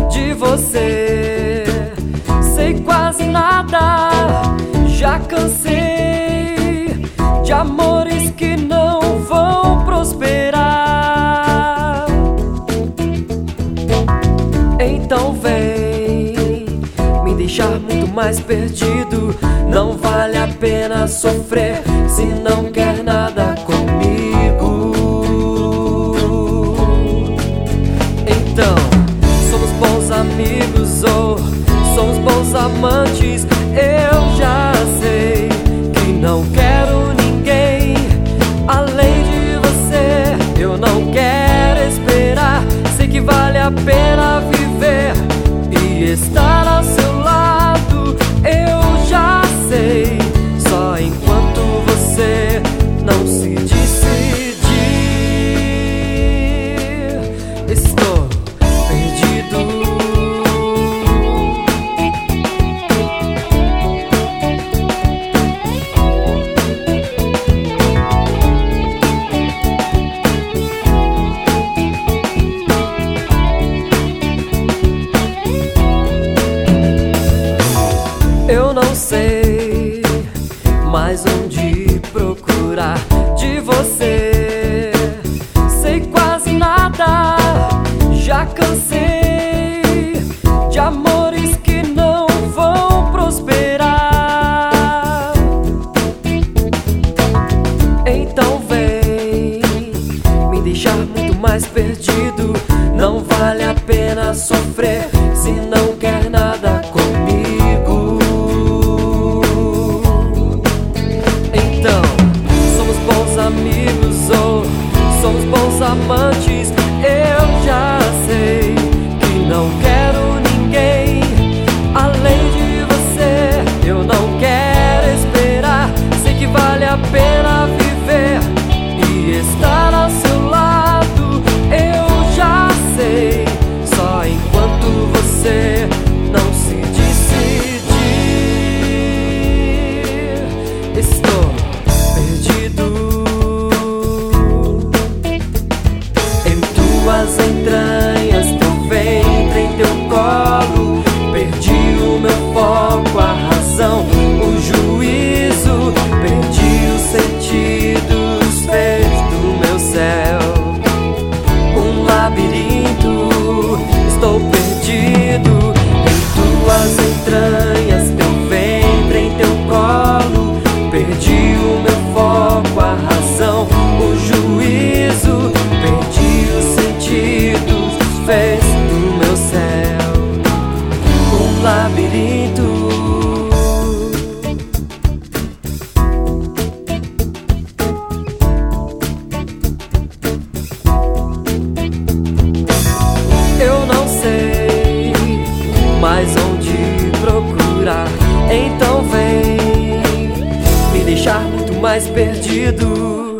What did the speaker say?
de você. Sei quase nada, já cansei de amores que não vão prosperar. Então vem me deixar muito mais perdido. Não vale a pena sofrer se não quer nada comigo. Então, somos bons amigos ou somos bons amantes? Eu já sei que não quero ninguém além de você. Eu não quero esperar, sei que vale a pena viver e estar ao seu lado. Eu já sei, só enquanto você não se decidir, estou perdido. Eu não sei mais onde procurar de você. Sei quase nada, já cansei de amores que não vão prosperar. Então vem me deixar muito mais perdido. Não vale a pena sofrer se não quer nada comigo. Amigos ou somos bons amantes? Eu já sei que não quero ninguém além de você. Eu não quero esperar, sei que vale a pena viver e estar ao seu lado. Eu já sei, só enquanto você não se decidir, estou perdido. Tuas entranhas, teu ventre em teu colo. Perdi o meu foco, a razão, o juízo. Perdi os sentidos, fez do meu céu um labirinto. Estou perdido em tuas entranhas, teu ventre em teu colo. Perdi o meu foco, a razão, o juízo. Perdi os sentidos, fez do meu céu um labirinto. Eu não sei mais onde procurar. Então vem me deixar muito mais perdido.